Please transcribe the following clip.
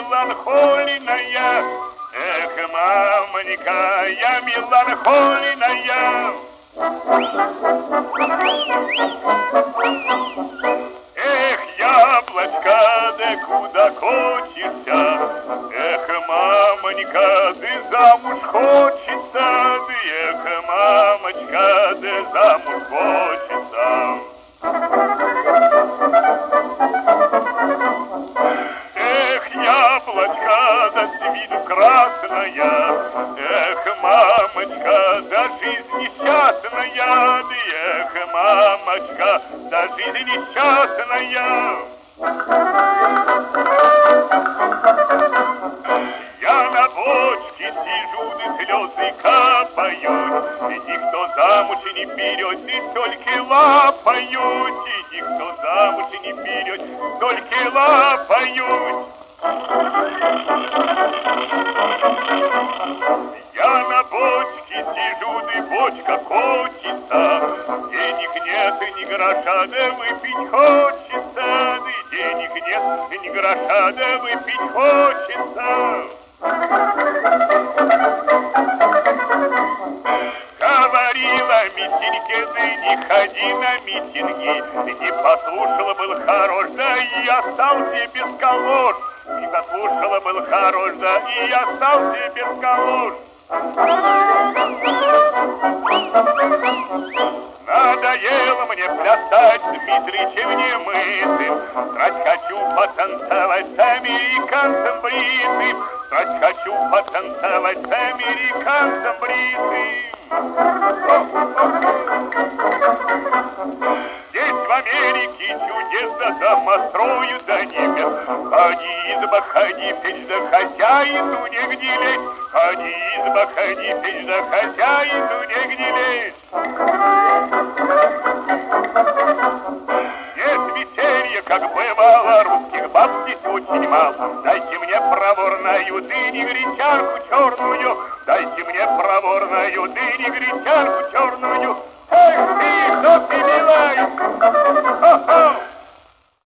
меланхолийная. Эх, мамонька, я меланхолийная. Эх, яблочко, да куда кочешься? Эх, мамонька, ты замуж хочется? Да эх, мамочка, да замуж хочется. Эх, яблочко, да с виду красная. Эх, мамочка, да жизнь несчастная. Да эх, мамочка, да жизнь несчастная. Я на бочке сижу, да слезы капают. И никто замуж не берет, и только лапают. И никто замуж не берет, только лапают. Я на бочке сижу, да бочка кочется. Денег нет и ни гроша, да выпить хочется. Да денег нет и ни гроша, да выпить хочется. Говорила митинге, да не ходи на митинги. Не послушала, был хорош, да и остался без калош. Не послушала, был хорош, да и остался без калош. Надоело мне плясать с Дмитричем немытым. Страсть хочу потанцевать с американцем бритым. Страсть хочу потанцевать с американцем бритым. Здесь в Америке чудеса дома строят до небес. Ходи, изба, ходи, печь, да хозяину негде лезть. Ходи, изба, ходи, печь, да хозяину негде лезть. Нет веселья, как бывало, русских баб здесь очень мало. Дайте мне проворную дыни, гречанку черную. Дайте мне проворную дыни, гречанку черную.